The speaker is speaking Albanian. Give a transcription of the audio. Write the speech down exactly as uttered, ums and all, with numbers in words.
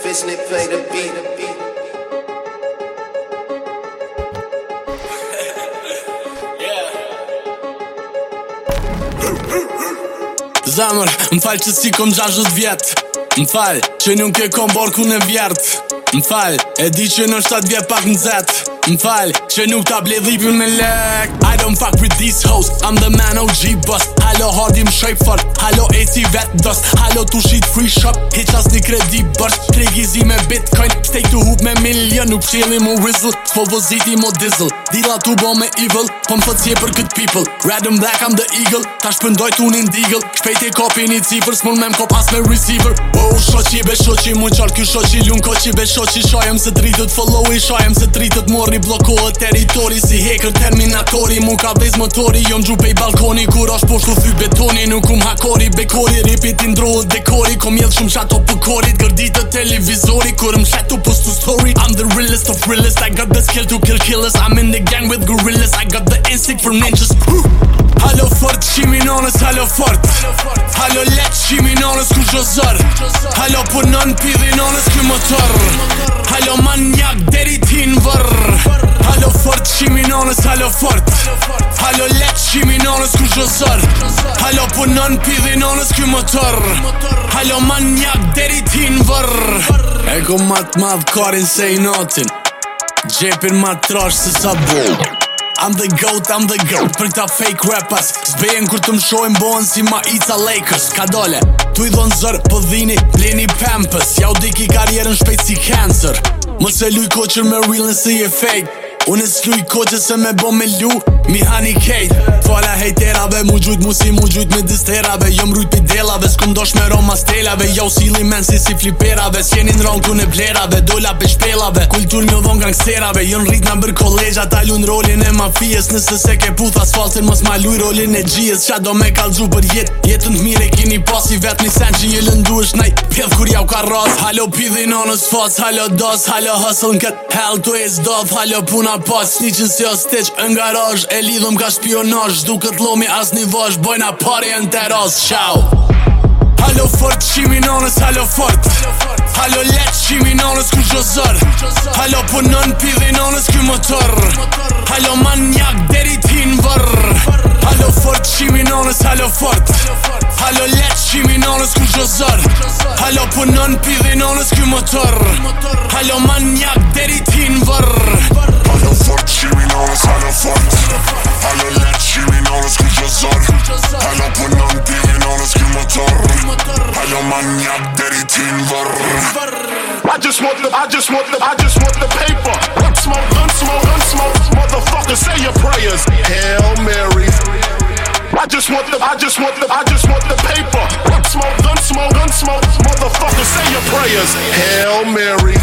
bitch and they play the beat. Zemër, m'fall që si kom gjashtëdhjetë vjet. M'fall që nuk e kom borku në vjert. M'fall, e di që në shtatë vjet pak n'zet. M'fall që nuk ta ble dhipin me lek. I don't fuck with these hoes, I'm the man O G bust. Halo hardi m'shajp fort, halo A C vet dust. Halo tu shit free shop, hiq as një kredi bërsh. Tregizi me bitcoin, stej tu hup me milion. Nuk qeli mu rizzle, s'po voziti mo dizzle. Dila tu bo me evil, po m'thot si e për kët people. Red and black, I'm the eagle, ta shpëndoj t'unin deagle. Shpejt e kopi një cifër, s'mon me m'kop as me receiver. Oh, shoqi be shoqi, mu qarë kjo shoqi. Lun koqi be shoqi, shajem se tritët follow i shajem se tritët morri. Blokohet teritori si hacker terminatori. Mu ka vez motori, jom gju pej balkoni. Kur është poshtu thy betoni, nuk um hakori. Bekori, ripit i ndrohet dekori. Kom jedh shumë shato pëkorit, gërdit të televizori. Kur më shetu postu story, I'm the realest of realest. I got the skill to kill killers, I'm in the gang with gorillas. I got the instinct for ninjas. Halo fort, qimi nonës, halo fort. Halo let, qimi nonës, ku gjozër. Halo punon, pidhi nonës, kjo motor. Halo manjak, deri tin vër. Halo fort, qimi nonës, halo fort. Halo let, qimi nonës, ku gjozër. Halo punon, pidhi nonës, kjo motor. Halo manjak, deri tin vër. E ku mat madh karin se i natin, gjepin ma trash se sa bo. I'm the goat, I'm the goat. Për këta fake rappers s'bejen kur të m'shojnë bohen si ma Ica Lakers. Ka dole, tu i dhon zër, po dhini, bleni Pampers. Ja u diki karjerën shpejt si cancer. Mos e luj koqër me real nëse je fake. Unë e s'luj koqër se me bo me lu, mi hani kejt. Fala hejterave, mu gjujt mu si mu gjujt me disterave. Jom rujt pi delave, s'kum dosh me roma stelave. Ja u sili men si si fliperave, s'jenin ron ku në blerave. Dola pe shpelave, kultur një dhon gangsterave. Jon rrit na bër kollegja, ta lun rolin e mafijes. Nëse se ke puth asfaltin, mos ma luj rolin e gjies. Qa do me kalzu për jet, jetën t'mire kini pasi vet një sen që je lëndu është naj pjedh kur jau ka ras. Halo pidhi nonës fac, halo dos, halo hustle n'kët hell tu e s'doth. Halo puna pas, sniqin si o stitch në garaj. E lidhëm ka shpionaj, duket lomi as një vash. Bojna pari në teras, ciao. Halo fort, qimi nonës, halo fort. Halo let, qimi nonës, ku gjozër. Halo punon, pidhi nonës, kjo motor. Halo manjak, deri tin vër. Halo fort, qimi nonës, halo fort. Halo let, qimi nonës, ku gjozër. Halo punon, pidhi nonës, kjo motor. Halo manjak, deri tin vër. Halo fort, qimi nonës, halo fort. Halo let, qimi nonës, ku gjozër. Halo punon, pidhi nonës, kjo motor. Halo manjak, deri tin vër. I just want the, I just want the, I just want the paper. Gun smoke, gun smoke, gun smoke. Motherfucker, say your prayers. Hail Mary. I just want the, I just want the, I just want the paper. Gun smoke, gun smoke, gun smoke. Motherfucker, say your prayers. Hail Mary.